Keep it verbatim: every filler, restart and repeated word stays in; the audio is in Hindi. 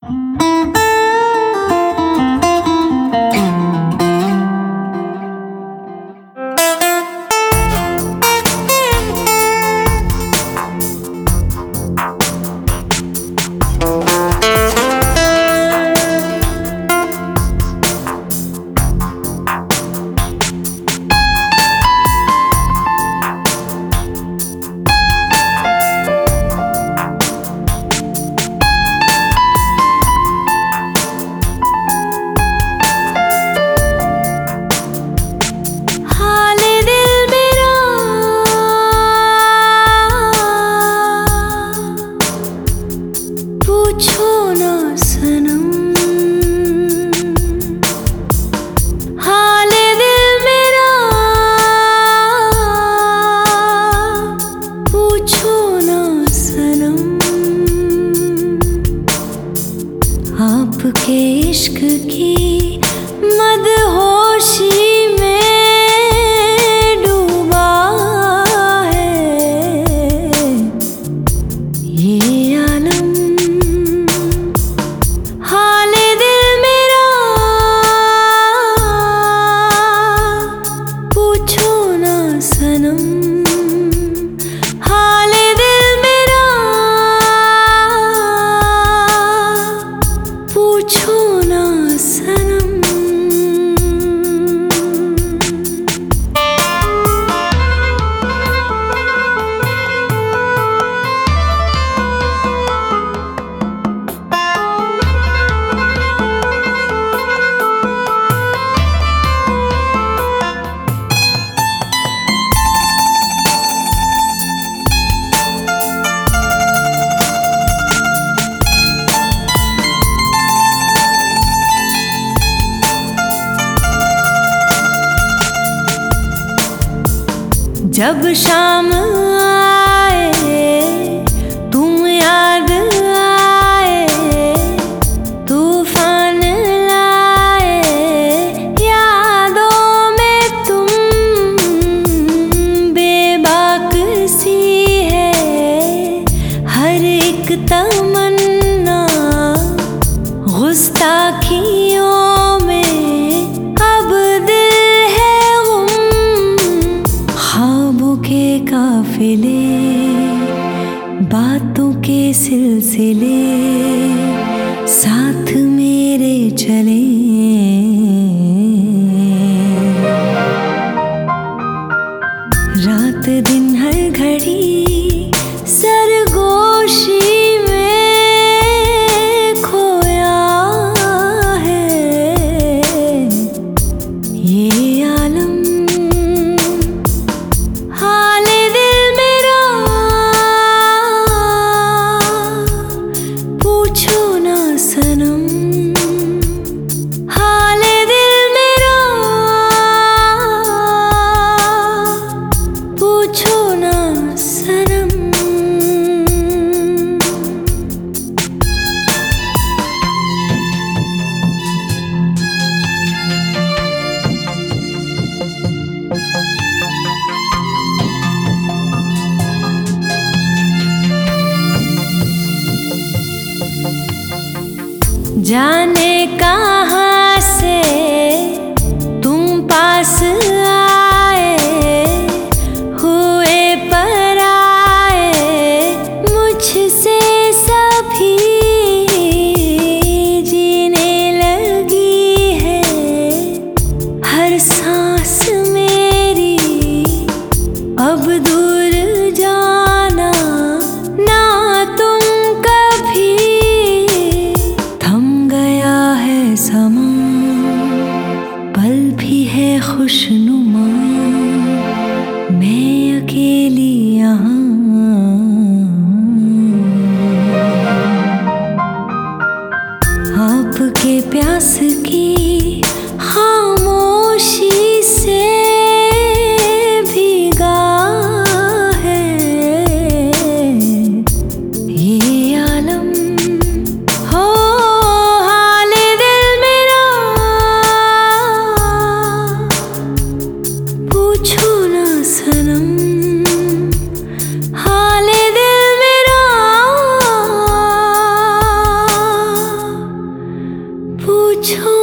आपके इश्क की मदहोशी में डूबा है ये आलम। हाले दिल मेरा पूछो ना सनम, हाले दिल मेरा पूछो ना सनम। जब शाम आए तुम याद आए, तूफान लाए यादों में तुम, बेबाक सी है हर एक तमन्ना, गुस्ताखियों में अब दिल है गुम। ख्वाबों के काफिले, बातों के सिलसिले साथ मेरे चले। रात दिन हर घड़ी सरगोशी में खोया है ये आलम। हाले दिल मेरा पूछो ना सनम, हाले दिल मेरा पूछो ना सनम। जाने कहाँ से तुम पास आए, हुए पराए मुझसे सभी, जीने लगी है हर सांस मेरी। अब दूर जाना ना तुम कभी, थम गया है समा पल भी है खुशनुमा, मैं अकेली यहाँ। आपके प्यास की खामोशी से भीगा है ये आलम। हो हाले दिल मेरा पूछो ना सनम, हाले दिल मेरा छू